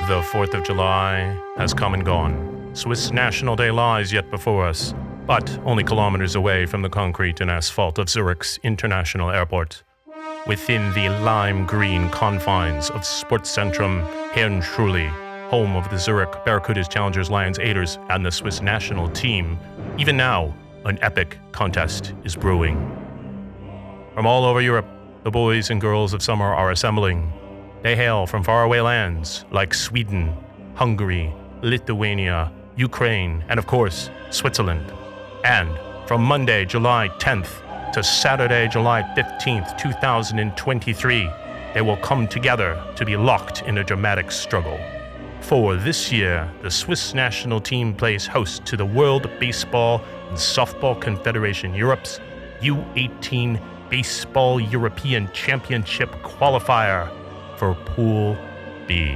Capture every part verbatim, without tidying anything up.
The fourth of July has come and gone. Swiss National Day lies yet before us, but only kilometers away from the concrete and asphalt of Zurich's International Airport. Within the lime green confines of Sportzentrum Herrnschule, home of the Zurich Barracudas, Challengers, Lions, Aiders, and the Swiss national team, even now, an epic contest is brewing. From all over Europe, the boys and girls of summer are assembling. They hail from faraway lands like Sweden, Hungary, Lithuania, Ukraine, and of course, Switzerland. And from Monday, July tenth to Saturday, July fifteenth, two thousand twenty-three, they will come together to be locked in a dramatic struggle. For this year, the Swiss national team plays host to the World Baseball and Softball Confederation Europe's U eighteen Baseball European Championship qualifier for Pool B.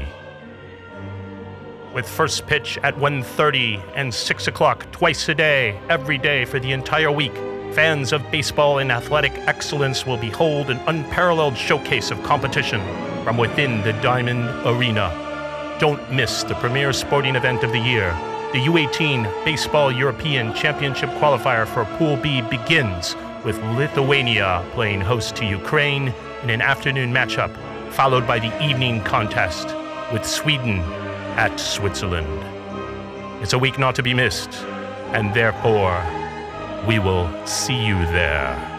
With first pitch at one thirty and six o'clock twice a day, every day for the entire week, fans of baseball and athletic excellence will behold an unparalleled showcase of competition from within the Diamond Arena. Don't miss the premier sporting event of the year. The U eighteen Baseball European Championship qualifier for Pool B begins with Lithuania playing host to Ukraine in an afternoon matchup, followed by the evening contest with Sweden at Switzerland. It's a week not to be missed, and therefore, we will see you there.